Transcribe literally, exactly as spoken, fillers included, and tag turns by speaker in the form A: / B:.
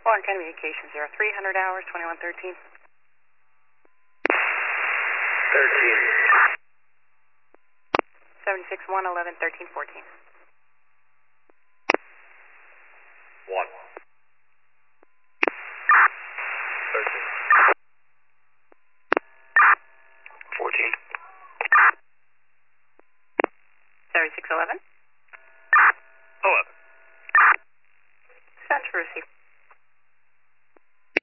A: Warren Communications, zero three hundred hours, twenty-one thirteen.
B: thirteen.
A: seven six one, eleven thirteen fourteen.